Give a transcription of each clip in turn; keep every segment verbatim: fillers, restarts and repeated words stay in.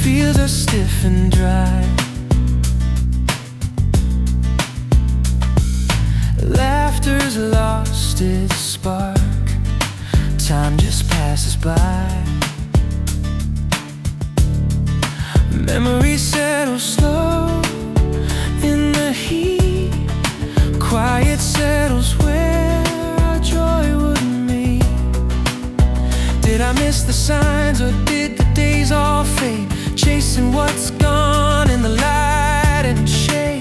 fields are stiff and dry. Laughter's lost its spark. Time just passes by. Memories settle slow in the heat. Quiet settles where our joy would meet. Did I miss the signs, or did the days all fade, chasing what's gone in the light and shade?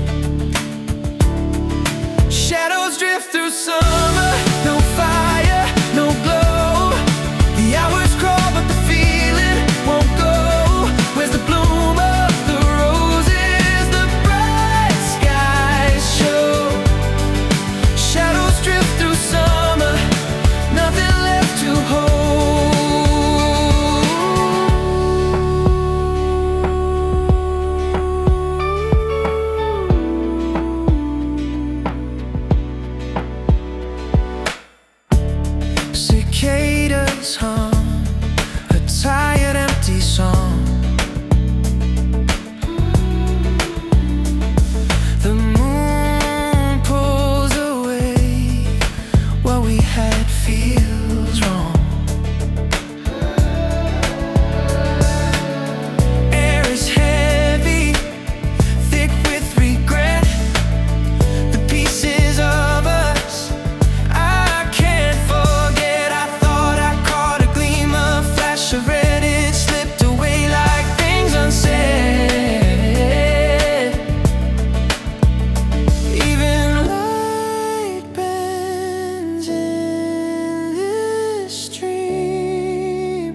Shadows drift through summer, no fire, no glow. The hours crawl but the feeling won't go. Where's the bloom of the roses the bright skies show? Shadows drift through summer, nothing left to hold. Cicadas hum a tired, empty song. The moon pulls away. What we had feels wrong. Air is heavy, thick with regret. The pieces of us I can't forget. I thought I caught a gleam, a flash of red. It slipped away like things unsaid. Even light bends in this dream.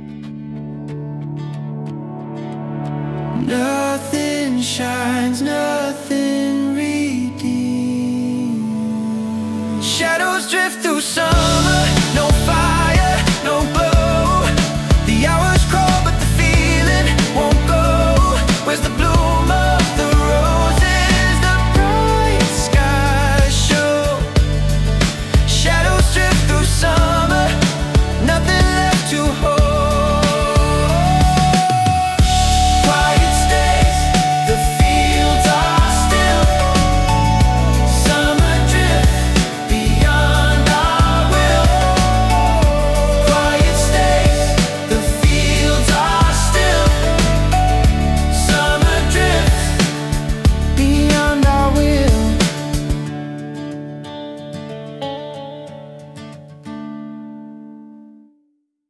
Nothing shines, nothing redeems. Shadows drift through some